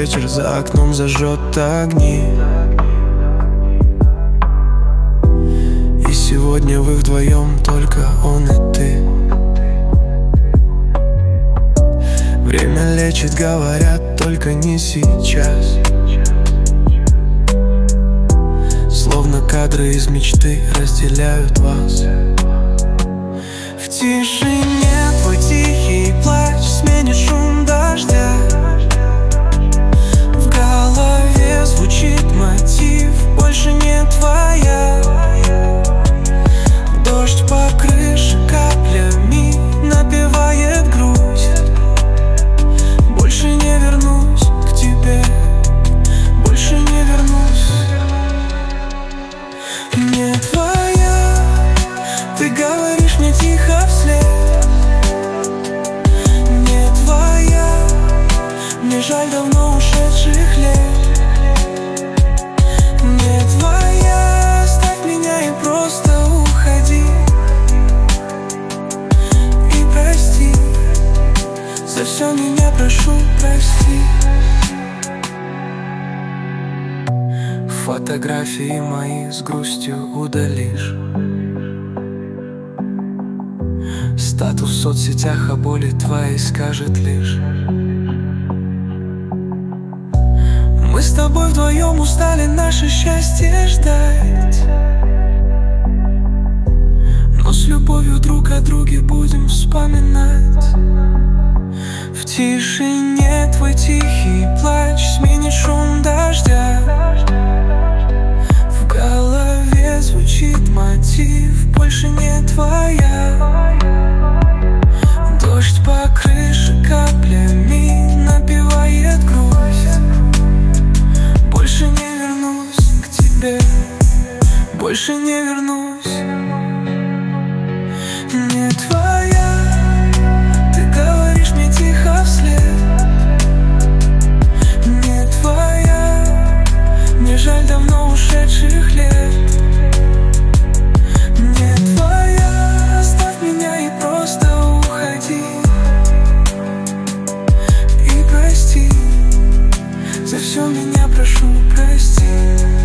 вечер за окном зажжет огни. И сегодня вы вдвоем, только он и ты. Время лечит, говорят, только не сейчас. Словно кадры из мечты разделяют вас. В тишине твой тихий плач сменит шум дождя. В голове звучит мотив, больше не твоя. Дождь по крыше каплями напевает грусть. Больше не вернусь к тебе, больше не вернусь. Не твоя, ты говоришь мне тихо вслед. Не твоя, мне жаль давно ушедших лет. Не твоя, оставь меня и просто уходи. И прости, за все меня прошу, прости. Фотографии мои с грустью удалишь. Статус в соцсетях о боли твоей скажет лишь: мы с тобой вдвоем устали наше счастье ждать. Но с любовью друг о друге будем вспоминать. В тишине твой тихий плач сменит шум дождя. В голове звучит мотив, больше не твоя. Дождь по крыше каплями напевает грусть. Больше не вернусь к тебе, больше не вернусь. Не твоя, ты говоришь мне тихо вслед. Не твоя, мне жаль давно ушедших лет. Не твоя, оставь меня и просто уходи. И прости, за все меня прошу, прости.